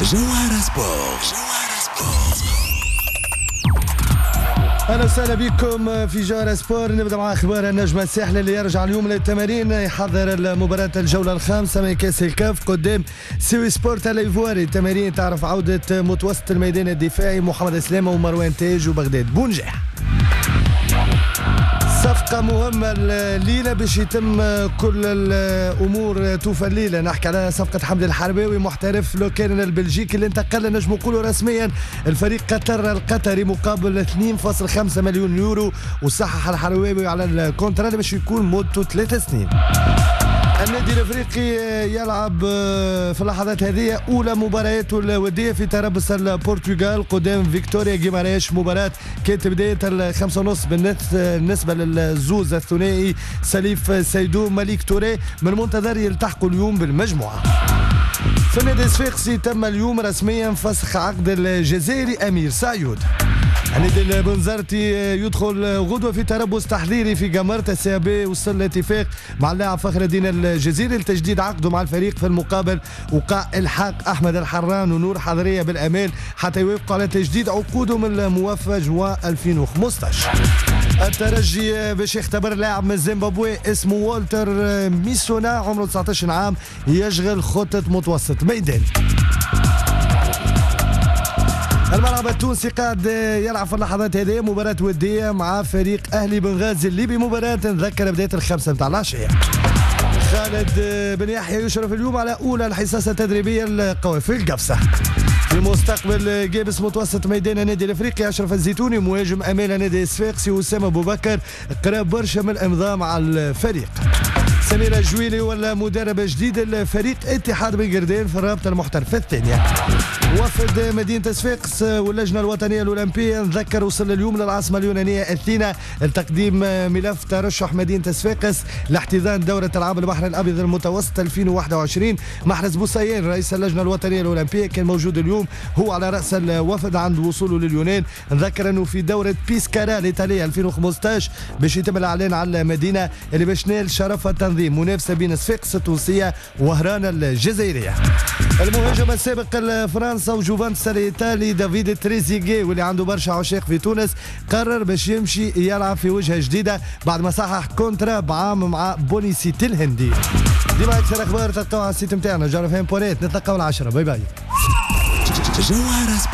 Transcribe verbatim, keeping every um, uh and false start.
جوهرة سبور. اهلا وسهلا بكم في جوهرة سبور. نبدا مع اخبار النجم الساحلي اللي يرجع اليوم للتمارين، يحضر مباراة الجولة الخامسة من كاس الكاف قدام سيوي سبورت الايفواري. التمارين تعرف عودة متوسط الميدان الدفاعي محمد سلامة ومروان تاج وبغداد بونجاح. صفقة مهمة الليلة باش يتم كل الأمور توفى الليلة. نحكي على صفقة حمدي الحرباوي محترف لوكان البلجيكي اللي انتقل نجم نقولوا رسميا الفريق قطر القطري مقابل اثنين فاصلة خمسة مليون يورو، وصحح الحرباوي على الكونترا باش يكون مدته ثلاث سنين. النادي الافريقي يلعب في اللحظات هذه اولى مبارياته الوديه في تربص البرتغال قدام فيكتوريا غيمارايش. مباراه كانت بدايه الخمسة ونص بالنسبه للزوز الثنائي سليف سيدو مليك توري. من المنتظر يلتحقوا اليوم بالمجموعه. في النادي الصفاقسي تم اليوم رسميا فسخ عقد الجزائري امير سعيود. النادي البنزرتي يدخل غدوه في تربص تحضيري في جمرة السيابي. وصل لاتفاق مع اللاعب فخر الدين الجزيري لتجديد عقده مع الفريق. في المقابل وقع الحاق احمد الحران ونور حضريه بالامال حتى يوافقوا على تجديد عقودهم الموفى جوان ألفين وخمسطاش. الترجي باش يختبر لاعب من زيمبابوي اسمه والتر ميسونا عمره تسعطاش عام يشغل خطة متوسط ميدان. الملعب التونسي قاعد يلعب في اللحظات هذه مباراة ودية مع فريق أهلي بنغازي الليبي. مباراة نذكر بداية الخمسة متاع العشية. خالد بن يحيى يشرف اليوم على أولى الحصص التدريبية القوافل القفصة. في مستقبل جابس متوسط ميدان النادي الافريقي اشرف الزيتوني مهاجم امال النادي الصفاقسي وسام ابو بكر قراب برشا من الامضاء مع الفريق. سمير الجويلي ولا مدرب جديد الفريق اتحاد بن قردان في الرابطه المحترفه الثانيه. وفد مدينه صفاقس واللجنه الوطنيه الاولمبيه نذكر وصل اليوم للعاصمه اليونانيه اثينا لتقديم ملف ترشح مدينه صفاقس لاحتضان دوره العاب البحر الابيض المتوسط ألفين وواحد وعشرين. محرز بوصيان رئيس اللجنه الوطنيه الاولمبيه كان موجود اليوم، هو على راس الوفد عند وصوله لليونان. نذكر انه في دوره بيسكارا الايطاليه ألفين وخمسطاش باش يتم الاعلان على المدينه اللي باش تنال شرف التنظيم منافسه بين صفاقس التونسيه وهران الجزائريه. المهاجم السابق لفرنسا وجوفانتوس الايطالي دافيد تريزيجيه واللي عنده برشا عشاق في تونس قرر باش يمشي يلعب في وجهه جديده بعد ما صحح كونترا بعام مع بونيسيتي الهندي. ديما اكثر اخبار تلقاوها على السيت نتاعنا جوهرة فهم بونيت. نتلقاو العشرة. باي باي. جوهرة سبور.